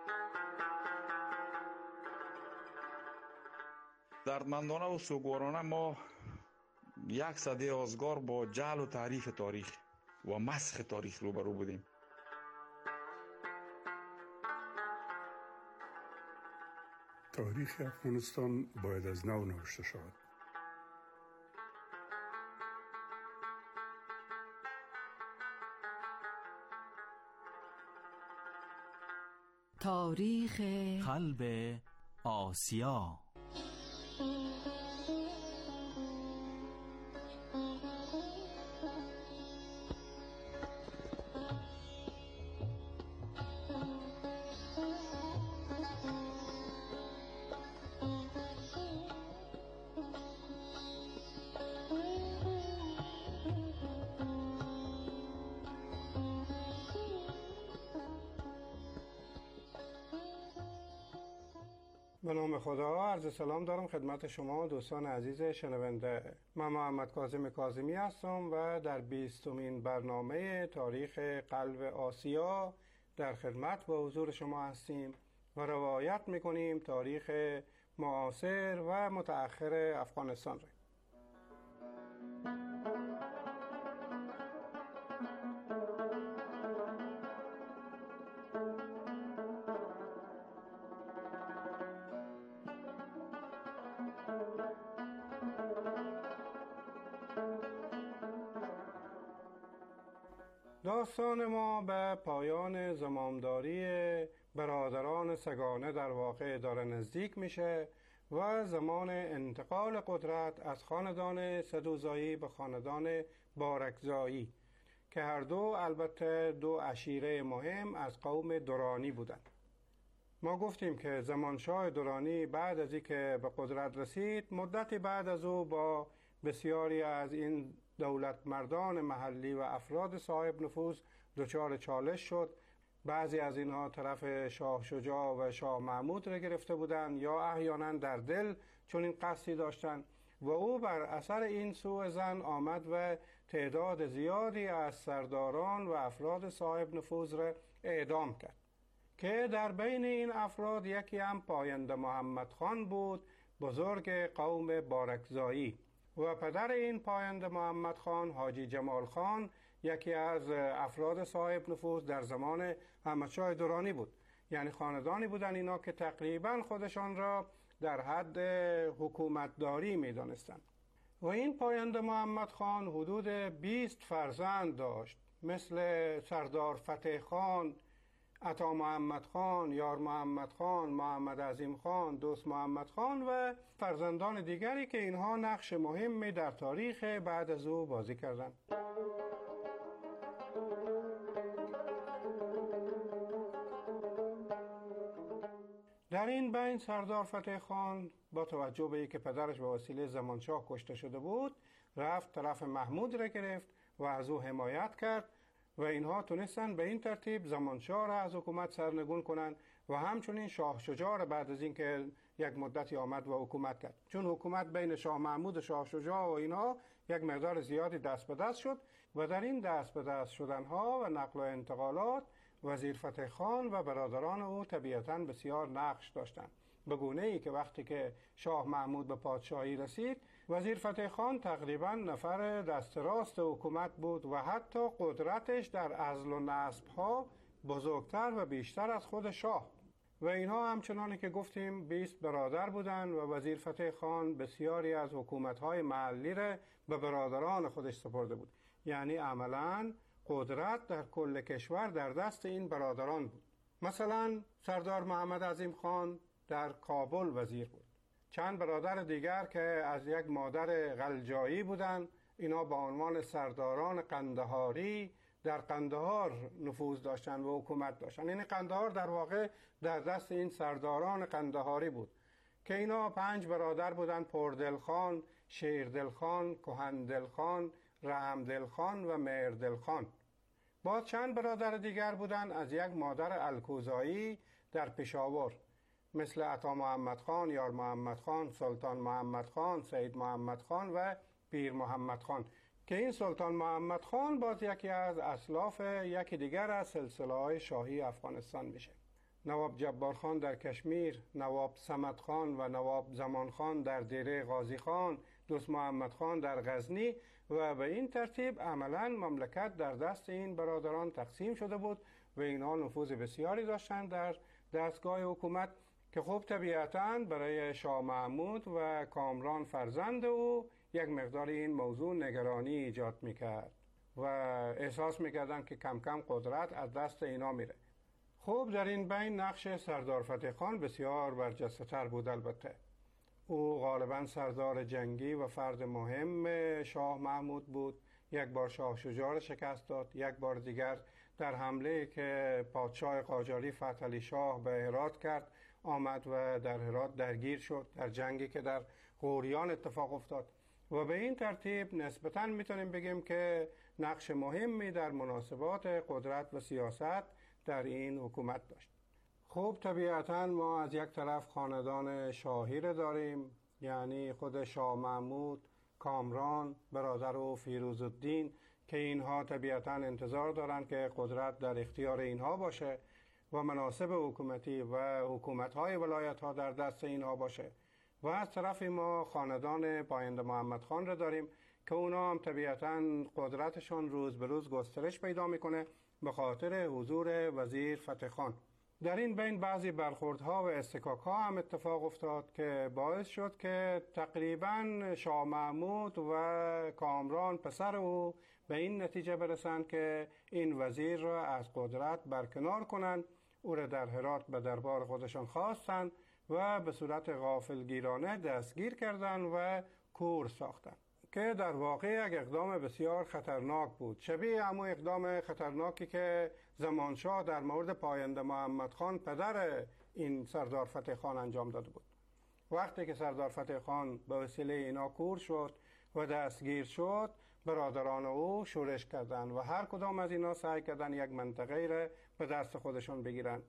دردمندانه و سوگوارانه ما یک سده آزگار با جعل و تعریف تاریخ و مسخ تاریخ روبرو بودیم. تاریخ افغانستان باید از نو نوشته شود. تاریخ قلب آسیا. به نام خدا، عرض سلام دارم خدمت شما دوستان عزیز شنونده. من محمد کاظم کاظمی هستم و در 20مین برنامه تاریخ قلب آسیا در خدمت با حضور شما هستیم و روایت میکنیم تاریخ معاصر و متأخر افغانستان را. داستان ما به پایان زمامداری برادران سگانه در واقع داره نزدیک میشه و زمان انتقال قدرت از خاندان سدوزایی به خاندان بارکزایی که هر دو البته دو عشیره مهم از قوم درانی بودند. ما گفتیم که زمانشاه درانی بعد از اینکه به قدرت رسید مدتی بعد از او با بسیاری از این دولت مردان محلی و افراد صاحب نفوذ دچار چالش شد. بعضی از اینها طرف شاه شجاع و شاه محمود را گرفته بودند یا احیانا در دل چون این قصدی داشتند و او بر اثر این سوء ظن آمد و تعداد زیادی از سرداران و افراد صاحب نفوذ را اعدام کرد که در بین این افراد یکی هم پاینده محمد خان بود، بزرگ قوم بارکزایی، و پدر این پاینده محمد خان حاجی جمال خان یکی از افراد صاحب نفوذ در زمان احمدشاه درانی بود. یعنی خاندانی بودن اینا که تقریبا خودشان را در حد حکومتداری می دانستند. و این پاینده محمد خان حدود 20 فرزند داشت، مثل سردار فتح خان، عطا محمد خان، یار محمد خان، محمد عظیم خان، دوست محمد خان و فرزندان دیگری که اینها نقش مهمی در تاریخ بعد از او بازی کردند. در این بین سردار فتح خان با توجه به اینکه پدرش به وسیله زمانشاه کشته شده بود، رفت طرف محمود را گرفت و از او حمایت کرد و اینها تونستن به این ترتیب زمانشاه را از حکومت سرنگون کنند و همچنین شاه شجاع را بعد از اینکه یک مدتی آمد و حکومت کرد. چون حکومت بین شاه محمود و شاه شجاع و اینها یک مقدار زیادی دست به دست شد و در این دست به دست شدنها و نقل و انتقالات وزیر فتح خان و برادران او طبیعتاً بسیار نقش داشتند، به گونه‌ای که وقتی که شاه محمود به پادشاهی رسید، وزیر فتح خان تقریباً نفر دست راست حکومت بود و حتی قدرتش در عزل و نصب‌ها بزرگتر و بیشتر از خود شاه. و اینها همچنانی که گفتیم 20 برادر بودند و وزیر فتح خان بسیاری از حکومت‌های محلی را به برادران خودش سپرده بود. یعنی عملاً قدرت در کل کشور در دست این برادران بود. مثلا سردار محمد عظیم خان در کابل وزیر بود. چند برادر دیگر که از یک مادر غلجایی بودند، اینا با عنوان سرداران قندهاری در قندهار نفوذ داشتند و حکومت داشتند. یعنی قندهار در واقع در دست این سرداران قندهاری بود که اینا 5 برادر بودند: پردل خان، شیردل خان، کهندل خان، رحمدل خان و مهردل خان. باز چند برادر دیگر بودند از یک مادر الکوزایی در پشاور، مثل عطا محمد خان، یار محمد خان، سلطان محمد خان، سید محمد خان و پیر محمد خان، که این سلطان محمد خان باز یکی از اسلاف یکی دیگر از سلسله‌های شاهی افغانستان میشه. نواب جبار خان در کشمیر، نواب صمد خان و نواب زمان خان در دیره غازی خان، دوست محمد خان در غزنی و به این ترتیب عملاً مملکت در دست این برادران تقسیم شده بود و اینها نفوذ بسیاری داشتند در دستگاه حکومت که خب طبیعتاً برای شاه محمود و کامران فرزند او یک مقدار این موضوع نگرانی ایجاد میکرد و احساس میکردن که کم کم قدرت از دست اینا میره. خب در این بین نقش سردار فتح خان بسیار برجسته تر بود. البته او غالبا سردار جنگی و فرد مهم شاه محمود بود. یک بار شاه شجاع را شکست داد، یک بار دیگر در حمله که پادشاه قاجاری فتح علی شاه به هرات کرد آمد و در هرات درگیر شد در جنگی که در غوریان اتفاق افتاد و به این ترتیب نسبتاً میتونیم بگیم که نقش مهمی در مناسبات قدرت و سیاست در این حکومت داشت. خب طبیعتاً ما از یک طرف خاندان شاهی را داریم، یعنی خود شاه محمود، کامران، برادر و فیروزالدین، که اینها طبیعتاً انتظار دارند که قدرت در اختیار اینها باشه و مناصب حکومتی و حکومت‌های ولایت‌ها در دست اینها باشه. و از طرف ما خاندان پاینده محمد خان را داریم که اونا هم طبیعتاً قدرتشون روز به روز گسترش پیدا میکنه به خاطر حضور وزیر فتح خان. در این بین بعضی برخوردها و استکاک‌ها هم اتفاق افتاد که باعث شد که تقریباً شاه محمود و کامران پسر او به این نتیجه برسند که این وزیر را از قدرت برکنار کنند. او را در هرات به دربار خودشان خواستند و به صورت غافلگیرانه دستگیر کردند و کور ساختند که در واقع یک اقدام بسیار خطرناک بود، شبیه همون اقدام خطرناکی که زمانشاه در مورد پاینده محمد خان پدر این سردار فتح خان انجام داده بود. وقتی که سردار فتح خان به وسیله اینا کور شد و دستگیر شد، برادران او شورش کردند و هر کدام از اینا سعی کردند یک منطقه را به دست خودشون بگیرند.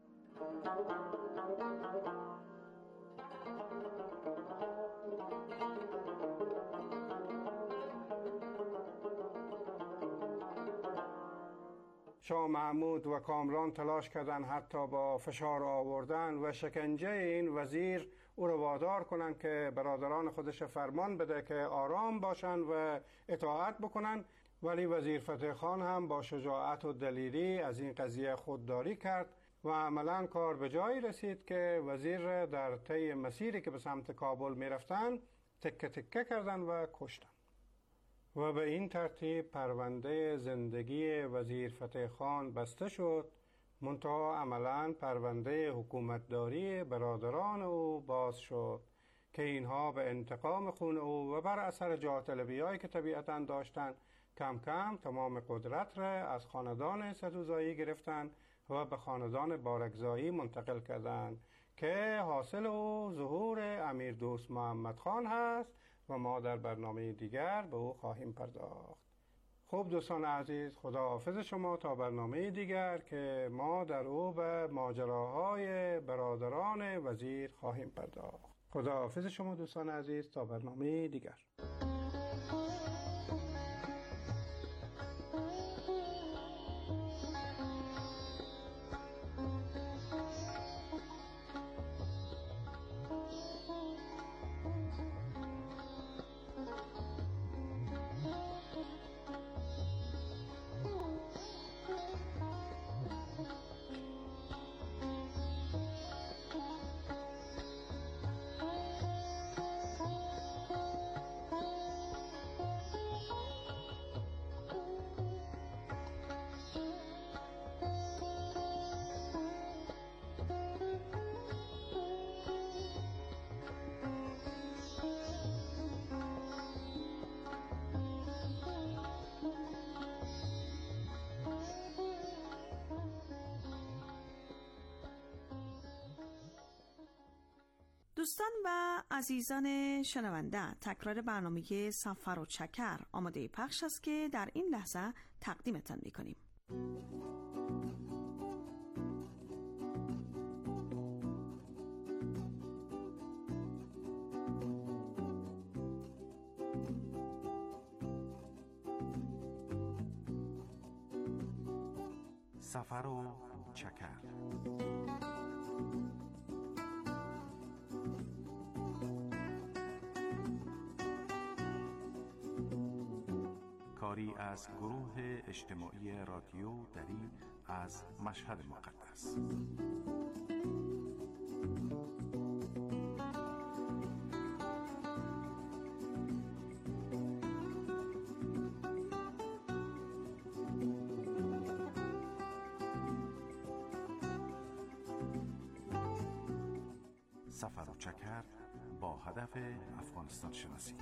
شاه محمود و کامران تلاش کردند حتی با فشار آوردن و شکنجه این وزیر او را وادار کنند که برادران خودش فرمان بده که آرام باشند و اطاعت بکنند، ولی وزیر فتح خان هم با شجاعت و دلیری از این قضیه خودداری کرد و عملاً کار به جایی رسید که وزیر در طی مسیری که به سمت کابل می رفتن تکه تکه کردن و کشتن و به این ترتیب پرونده زندگی وزیر فتح خان بسته شد. منتها عملاً پرونده حکومتداری برادران او باز شد که اینها به انتقام خون او و بر اثر جاه طلبی‌هایی که طبیعتاً داشتند کم کم تمام قدرت را از خاندان سدوزایی گرفتند و به خاندان بارکزایی منتقل کردند که حاصل او ظهور امیر دوست محمد خان هست و ما در برنامه دیگر به او خواهیم پرداخت. خب دوستان عزیز، خداحافظ شما تا برنامه دیگر که ما در او به ماجراهای برادران وزیر خواهیم پرداخت. خداحافظ شما دوستان عزیز تا برنامه دیگر. دوستان و عزیزان شنونده، تکرار برنامه سفر و چکر آماده پخش است که در این لحظه تقدیمتان می‌کنیم. سفر و چکر. کاری از گروه اجتماعی رادیو دری از مشهد مقدس. سفر و چکر با هدف افغانستان شناسی.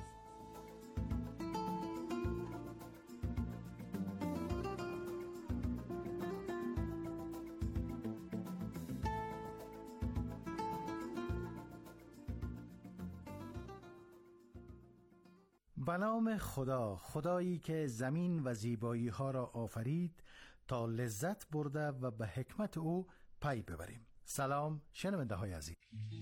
به نام خدا، خدایی که زمین و زیبایی ها را آفرید تا لذت برده و به حکمت او پی ببریم. سلام شنونده های عزیز.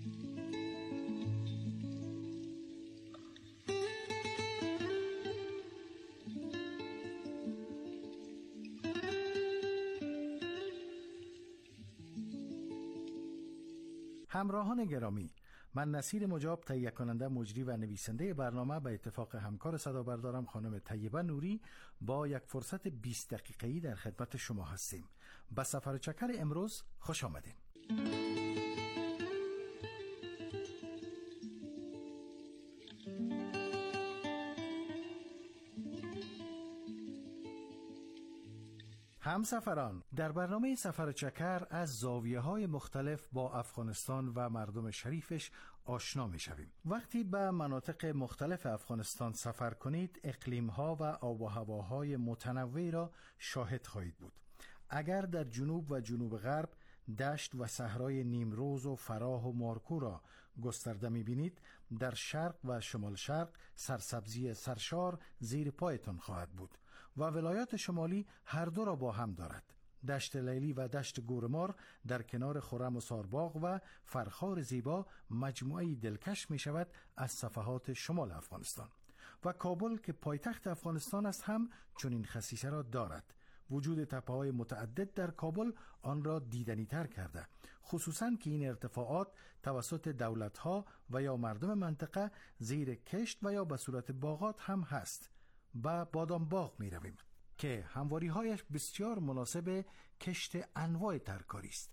همراهان گرامی، من نصیر مجاب، تهیه کننده، مجری و نویسنده برنامه، به اتفاق همکار صدابردارم خانم طیبه نوری با یک فرصت 20 دقیقه‌ای در خدمت شما هستیم. به سفر چکر امروز خوش آمدین. همسفران، در برنامه سفر چکر از زاویه‌های مختلف با افغانستان و مردم شریفش آشنا می‌شویم. وقتی به مناطق مختلف افغانستان سفر کنید، اقلیم‌ها و آب و هواهای متنوعی را شاهد خواهید بود. اگر در جنوب و جنوب غرب دشت و صحرای نیمروز و فراح و مارکو را گسترده می‌بینید، در شرق و شمال شرق سرسبزی سرشار زیر پایتان خواهد بود و ولایات شمالی هر دو را با هم دارد. دشت لیلی و دشت گورمار در کنار خرم و سارباغ و فرخار زیبا مجموعه دلکش می شود از صفحات شمال افغانستان. و کابل که پایتخت افغانستان است هم چنین خصیصه را دارد. وجود تپه‌های متعدد در کابل آن را دیدنی تر کرده، خصوصاً که این ارتفاعات توسط دولت‌ها و یا مردم منطقه زیر کشت و یا به صورت باغات هم هست. با بادام باغ می رویم که همواری‌هایش بسیار مناسب کشت انواع ترکاری است.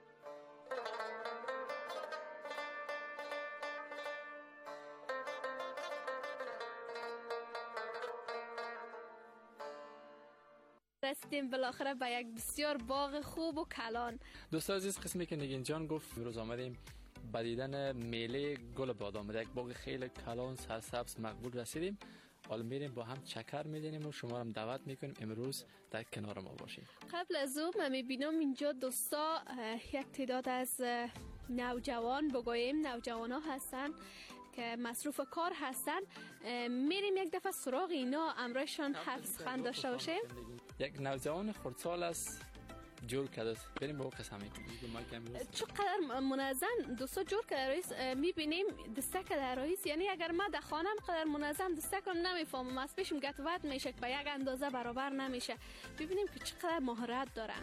رسیدیم بالاخره به یک بسیار باغ خوب و کلان. دوستان عزیز، قسمی که نگین جان گفت امروز آمدیم به دیدن میله گل بادام، یک باغ خیلی کلان سرسبز مقبول رسیدیم. حالا میریم با هم چکر میدینیم و شما هم دعوت میکنیم امروز در کنار ما باشید. قبل از اون من میبینم اینجا دوستا یک تعداد از نوجوان بگوییم نوجوان ها هستن که مصروف کار هستن، میریم یک دفعه سراغ اینا امرایشان حرف سخن داشته باشیم. یک نوجوان خردسال است جور کرده، بریم با او قسم میکنیم چقدر منظم دوستا جور کرده رئیس. میبینیم دستک در رئیس، یعنی اگر ما در خانم قدر منظم دستک رو نمیفهمم، از پیشم گتوت میشه که به یک اندازه برابر نمیشه. ببینیم که چقدر مهارت دارن.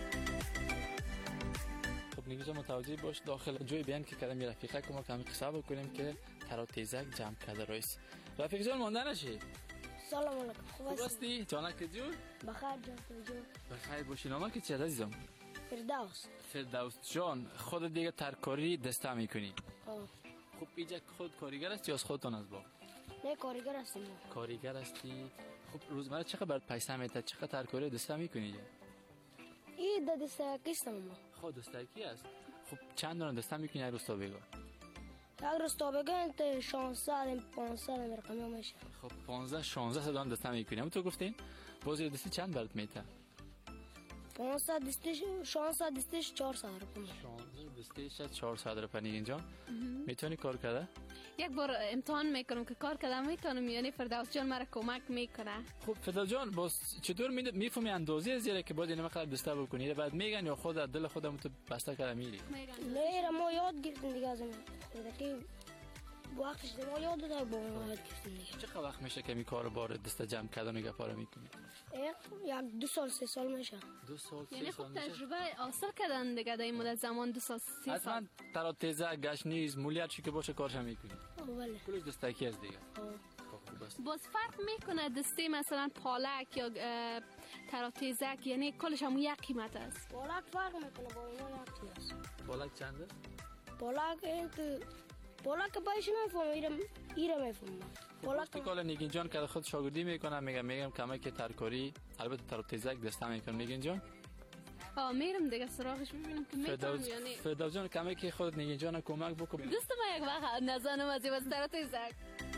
خب نگیجا متوجه باش داخل جوی بیان که کردم یه رفیقه که ما کمی قصه بکنیم که تراتیزک جمع کرده رئیس. رفیق جان مانده نشی؟ سلام علیکم. خوب هستی؟ جانک جون؟ بخیر جان جون. بخیر باشی. نامه که چی عزیزم؟ فردوس جان. خود دیگه ترکاری دسته میکنی؟ خب اینجا خود کارگر هستی یا از خودتان از با؟ نه کارگر هستم. کارگر هستی؟ خب روزمره چقدر برات پیسه میده؟ چقدر ترکاری دسته میکنی؟ این دسته کیستم ما. خود دسته کی است؟ خب چند دونه دسته میکنی یک روز تا بگو؟ یک روز تا بگن 600 500 رقمی میشه. خب 15 16 دونه دسته میکنی. هم تو گفتین بازی دستی چند برات میده؟ 500 دستش 600 دستش 400 روپیه. 600 دستش 400 روپیه. اینجا میتونی کار کنه؟ یک بار امتحان میکنم که کار کردم میتونم، یعنی فردوس جان مرا کمک میکنه. خب فردوس جان باز چطور میفهمی اندازه از زیرا که باید اینو مقدار دسته بکنی؟ بعد میگن یا خود دل خودم تو بسته کردم میری؟ نه ما یاد گرفتیم دیگه از که وقتش ما یاد داد با ما یاد گرفتیم دیگه. چقدر وقت میشه که می کارو بار دسته جمع کردن و گپا رو میکنی؟ یک 2 سال 3 سال میشه. 2 سال 3 یعنی سال خب تجربه حاصل کردن دیگه در این مدت زمان 2 سال 3 سال. اصلا تراتیزه گشنیز مولیت چی که باشه کارش میکنی؟ بله. کلش دسته کی از دیگه؟ باز فرق میکنه دسته مثلا پالک یا تراتیزک، یعنی کلش هم یک قیمت است. پالک فرق میکنه با اینا یک است. پالک چند است؟ پالک باش نمیفهمم ایره میفهمم. پالک کلا نگین جان که خود شاگردی میکنه میگم کمک ترکاری البته تراتیزک دسته میکنه نگین جان. میرم دیگه سراغش ببینم که میتونم، یعنی فردوس جان کمک خود نگین جان کمک بکن. دوست ما یک وقت نزنم از این تراتیزک.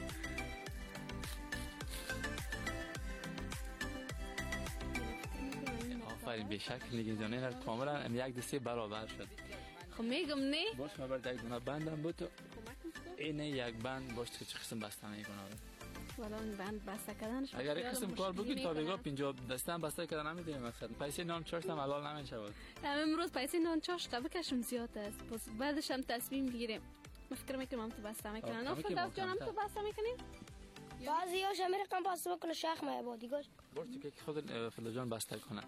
آفرین بیشک نگین جان این کاملا یک دسته برابر شد. خب میگم نه باش ما برای یک دونه بندم بود این یک بند باش که چه قسم بسته میکنه. والا این بند بسته کردنش اگر یک قسم کار بگید تا بگا 50 دسته هم بسته کردن نمیدونیم مثلا پیسه نان چاشت هم حلال نمیشه بود. امروز پیسه نان چاشت بکشم زیاد است، پس بعدش هم تصمیم بگیریم. من فکر میکنم تو بسته میکنن. فردوس جان تو بسته میکنی؟ بعضیاش هم رقم بسته میکنه شیخ معبادی گاش. باش تو که خود فردوس جان بسته کنه.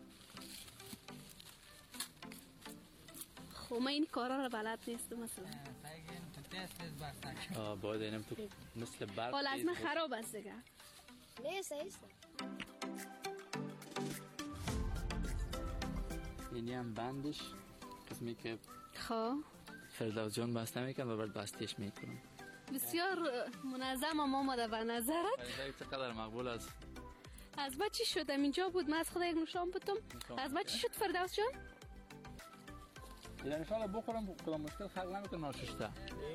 خب من این کارا رو بلد نیستم مثلا. باید اینم تو مثل برق حالا از من خراب است دیگه. نه صحیح. اینی هم بندش قسمی که خب فردوس جان بسته میکنه و بعد بستهش میکنه. بسیار منظم هم آمده به نظرت. چقدر مقبول است. از بعد چی شد؟ اینجا بود من از خدا یک نوشام بودم. از بعد چی شد فردوس جان؟ یعنی انشاءالله بخورم کدام مشکل خلق نمیکنم ناشسته.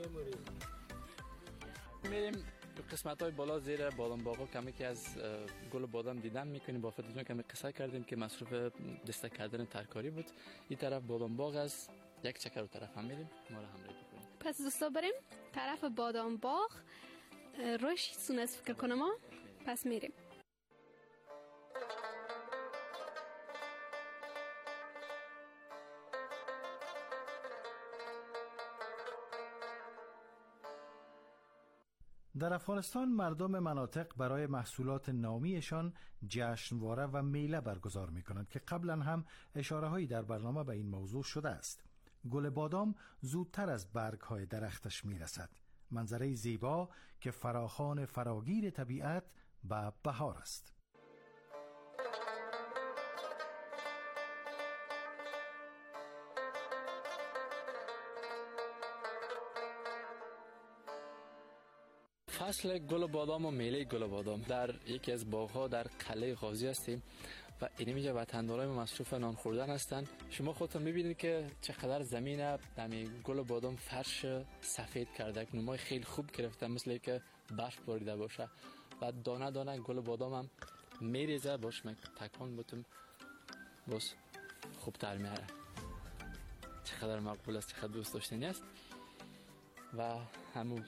میریم قسمت های بالا زیر بادام باغا کمی که از گل بادام دیدن میکنیم. با فردوس جان کمی قصه کردیم که مصروف دسته کردن ترکاری بود. این طرف بادام باغ است، یک چکر رو طرف هم میریم ما رو همراهی بکنیم. پس دوستا بریم طرف بادام باغ. روش سونس فکر کنم ما پس میریم. در افغانستان مردم مناطق برای محصولات نامیشان جشنواره و میله برگزار می کنند که قبلا هم اشاره هایی در برنامه به این موضوع شده است. گل بادام زودتر از برگ های درختش می رسد. منظره زیبا که فراخوان فراگیر طبیعت به بهار است. فصل گل بادام و میله گل بادام در یکی از باغ‌ها در قلعه غازی هستیم و اینجا وطندارای مصروف نان خوردن هستند. شما خودتون می‌بینید که چقدر زمین دمی گل بادام فرش سفید کرده، نمای خیلی خوب گرفته مثل که برف باریده باشه و دانه دانه گل بادام هم میریزه. باش من تکان بتم باز خوب تر میاره. چقدر مقبول است، چقدر دوست داشتنی است و همون